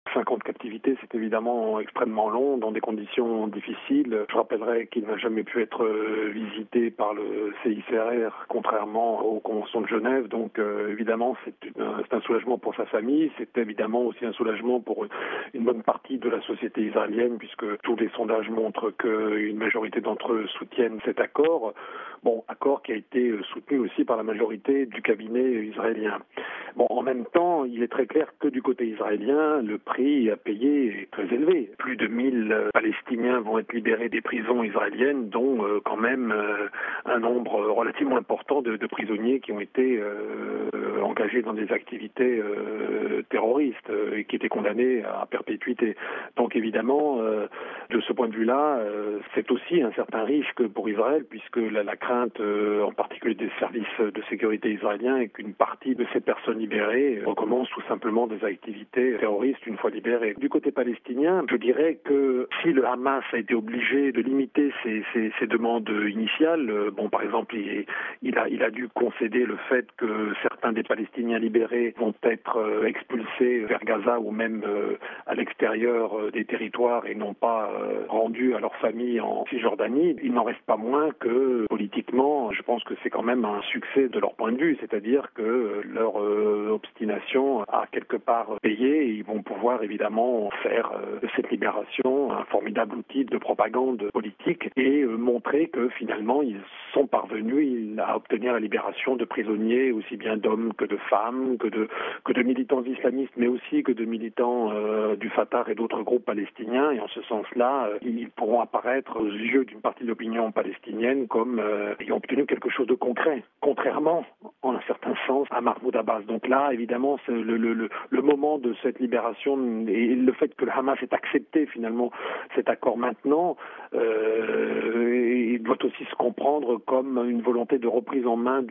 5 ans de captivité, c'est évidemment extrêmement long, dans des conditions difficiles. Je rappellerai qu'il n'a jamais pu être visité par le CICR, contrairement aux conventions de Genève. Donc évidemment, c'est un soulagement pour sa famille. C'est évidemment aussi un soulagement pour une bonne partie de la société israélienne, puisque tous les sondages montrent qu'une majorité d'entre eux soutiennent cet accord. Bon, accord qui a été soutenu aussi par la majorité du cabinet israélien. Bon, en même temps, il est très clair que du côté israélien, le prix à payer est très élevé. Plus de 1000 Palestiniens vont être libérés des prisons israéliennes, dont quand même un nombre relativement important de prisonniers qui ont été engagés dans des activités terroristes et qui étaient condamnés à perpétuité. Donc évidemment, de ce point de vue-là, c'est aussi un certain risque pour Israël, puisque la crainte, en particulier des services de sécurité israéliens, est qu'une partie de ces personnes libérées recommencent tout simplement des activités terroristes une fois libérées. Du côté palestinien, je dirais que si le Hamas a été obligé de limiter ses demandes initiales, bon, par exemple, il a dû concéder le fait que certains des Palestiniens libérés vont être expulsés vers Gaza ou même à l'extérieur des territoires et non pas rendus à leur famille en Cisjordanie, il n'en reste pas moins que politiquement, je pense que c'est quand même un succès de leur point de vue, c'est-à-dire que leur obstination a quelque part payé et ils vont pouvoir évidemment faire de cette libération un formidable outil de propagande politique et montrer que finalement ils sont parvenus à obtenir la libération de prisonniers aussi bien d'hommes que de femmes, que de militants islamistes, mais aussi que de militants du Fatah et d'autres groupes palestiniens. Et en ce sens-là, ils pourront apparaître aux yeux d'une partie de l'opinion palestinienne comme ayant obtenu quelque chose de concret, contrairement, en un certain sens, à Mahmoud Abbas. Donc là, évidemment, c'est le moment de cette libération et le fait que le Hamas ait accepté finalement cet accord maintenant, il doit aussi se comprendre comme une volonté de reprise en main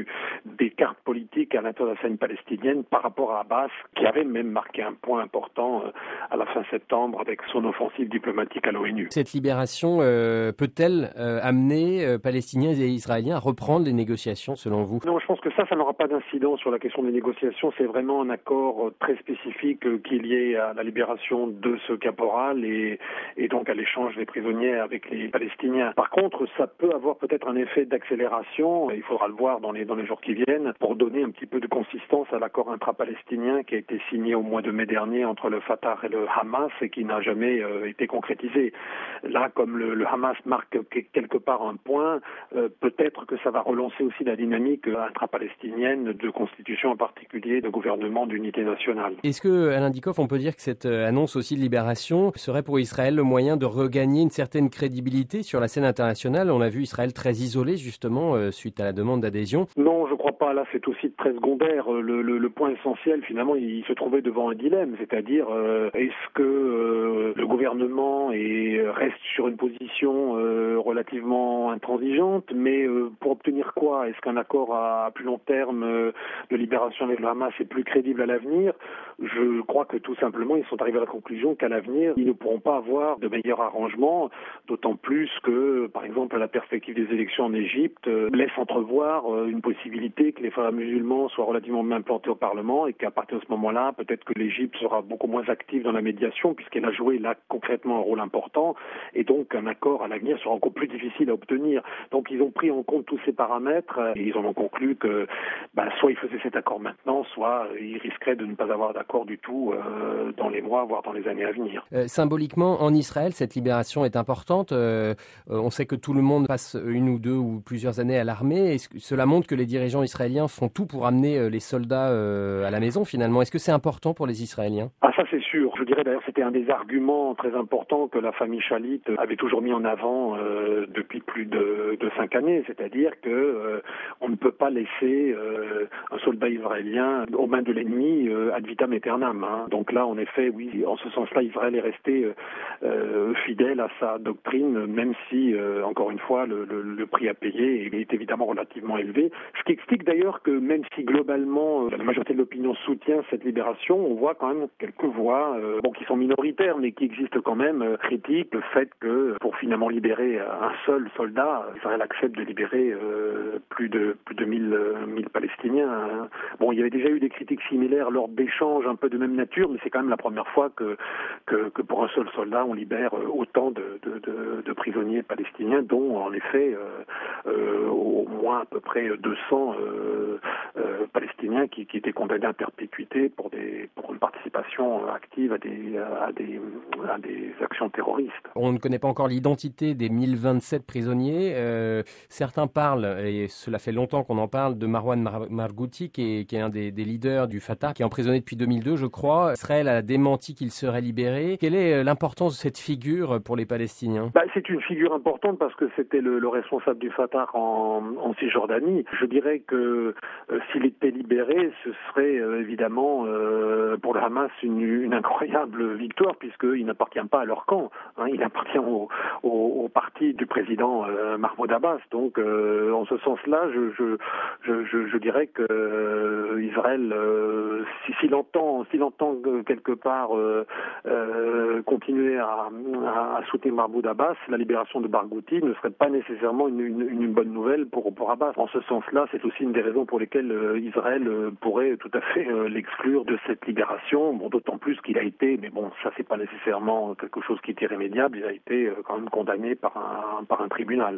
des cartes politiques à l'intérieur de la scène palestinienne par rapport à Abbas, qui avait même marqué un point important à la fin septembre avec son offensive diplomatique à l'ONU. Cette libération peut-elle amener Palestiniens et Israéliens à reprendre les négociations selon vous ? Non, je pense que ça n'aura pas d'incidence sur la question des négociations. C'est vraiment un accord très spécifique qui est lié à la libération de ce caporal et donc à l'échange des prisonniers avec les Palestiniens. Par contre, ça peut avoir peut-être un effet d'accélération, il faudra le voir dans les jours qui viennent, pour donner un petit peu de consistance à l'accord intra-palestinien qui a été signé au mois de mai dernier entre le Fatah et le Hamas et qui n'a jamais été concrétisé. Là, comme le Hamas marque quelque part un point, peut-être que ça va relancer aussi la dynamique intra-palestinienne de constitution en particulier de gouvernement d'unité nationale. Est-ce que, Alain Dikoff, on peut dire que cette annonce aussi de libération serait pour Israël le moyen de regagner une certaine crédibilité sur la scène internationale ? On a vu Israël très isolé justement suite à la demande d'adhésion. Non, je crois pas. Là, c'est aussi très secondaire. Le point essentiel, finalement, il se trouvait devant un dilemme, c'est-à-dire est-ce que le gouvernement reste sur une position relativement intransigeante, mais pour obtenir quoi ? Est-ce qu'un accord à plus long terme de libération avec le Hamas est plus crédible à l'avenir ? Je crois que tout simplement, ils sont arrivés à la conclusion qu'à l'avenir, ils ne pourront pas avoir de meilleurs arrangements, d'autant plus que, par exemple, la perspective des élections en Égypte laisse entrevoir une possibilité que les frères musulmans soient relativement bien implantés au Parlement et qu'à partir de ce moment-là, peut-être que l'Égypte sera beaucoup moins active dans la médiation puisqu'elle a joué là concrètement un rôle important et donc un accord à l'avenir sera encore plus difficile à obtenir. Donc ils ont pris en compte tous ces paramètres et ils en ont conclu que soit ils faisaient cet accord maintenant, soit ils risqueraient de ne pas avoir d'accord du tout dans les mois, voire dans les années à venir. Symboliquement, en Israël, cette libération est importante. On sait que tout le monde passe une ou deux ou plusieurs années à l'armée. Est-ce que cela montre que les dirigeants israéliens font tout pour amener les soldats à la maison finalement ? Est-ce que c'est important pour les Israéliens ? Ah, ça c'est sûr. Je dirais d'ailleurs c'était un des arguments très importants que la famille Shalit avait toujours mis en avant depuis plus de 5 années. C'est-à-dire que on ne peut pas laisser un soldat israélien aux mains de l'ennemi ad vitam aeternam. Donc là, en effet, oui, en ce sens-là, Israël est resté fidèle à sa doctrine, même si, encore une fois, le prix à payer est évidemment relativement élevé. Ce qui explique d'ailleurs que même si globalement la majorité de l'opinion soutient cette libération, on voit quand même quelques voix qui sont minoritaires, mais qui existent quand même, critiquent le fait que pour finalement libérer un seul soldat, Israël Israël accepte de libérer plus de 1000 Palestiniens. Hein. Bon, il y avait déjà eu des critiques similaires lors d'échanges un peu de même nature, mais c'est quand même la première fois que pour un seul soldat, on libère autant de prisonniers palestiniens, dont en effet au moins à peu près 200 Palestiniens qui étaient condamnés à perpétuité pour une participation active à des actions terroristes. On ne connaît pas encore l'identité des 1027 prisonniers. Certains parlent, et cela fait longtemps qu'on en parle, de Marwan Margouti, qui est un des leaders du Fatah, qui est emprisonné depuis 2002, je crois. Israël a démenti qu'il serait libéré. Quelle est l'importance de cette figure pour les Palestiniens ? C'est une figure importante parce que c'était le responsable du Fatah en Cisjordanie. Je dirais que s'il était libéré, ce serait évidemment pour le Hamas une incroyable victoire, puisqu'il n'appartient pas à leur camp. Hein, il appartient au parti du président Mahmoud Abbas. Donc, en ce sens-là, je dirais que Israël, s'il entend quelque part continuer à soutenir Mahmoud Abbas, la libération de Barghouti ne serait pas nécessairement une bonne nouvelle pour Abbas. En ce sens-là, c'est aussi une des raisons pour lesquelles Israël pourrait tout à fait l'exclure de cette libération. Bon, d'autant plus qu'il a été, mais bon, ça c'est pas nécessairement quelque chose qui est irrémédiable, il a été quand même condamné par un tribunal.